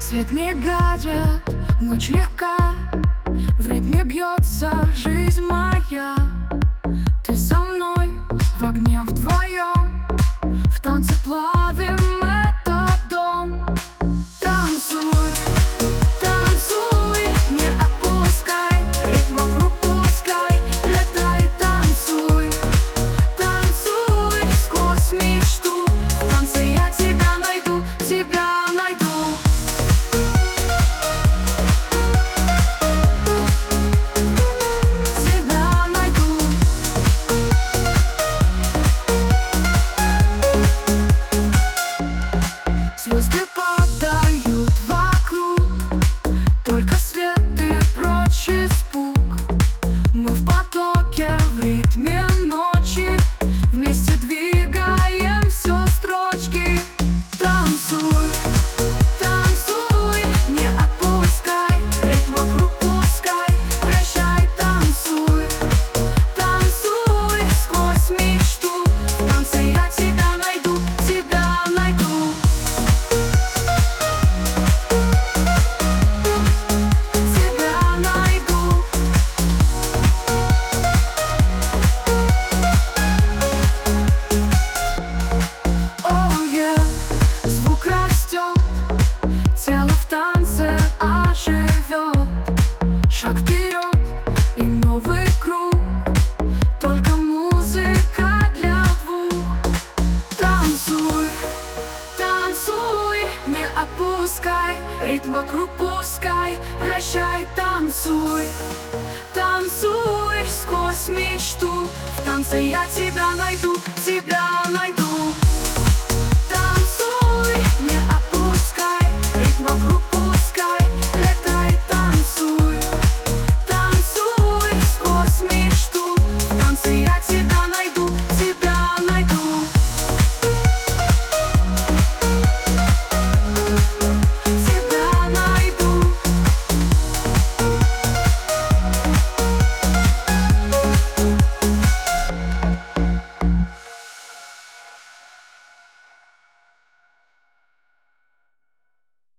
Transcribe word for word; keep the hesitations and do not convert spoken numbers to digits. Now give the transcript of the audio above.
Свет мигает, ночь легка, в ритме бьется жизнь моя. Ты со мной в огне вдвоем, в танце плавим этот дом. Танцуй, танцуй, не отпускай, ритм вокруг пускай, летай, танцуй, танцуй сквозь мечту. В танце я тебя найду, тебя найду. Звезды падают вокруг, только свет и прочь испуг. Мы в потоке, в ритме ночи, вместе двигаем все строчки. Танцуй, танцуй, не отпускай, ритм вокруг пускай, прощай, танцуй, танцуй сквозь мечту. В танце я тебя найду, тебя найду. Шаг вперед и новый круг, только музыка для двух. Танцуй, танцуй, не отпускай, ритм вокруг пускай, прощай, танцуй, танцуй сквозь мечту. В танце я тебя найду,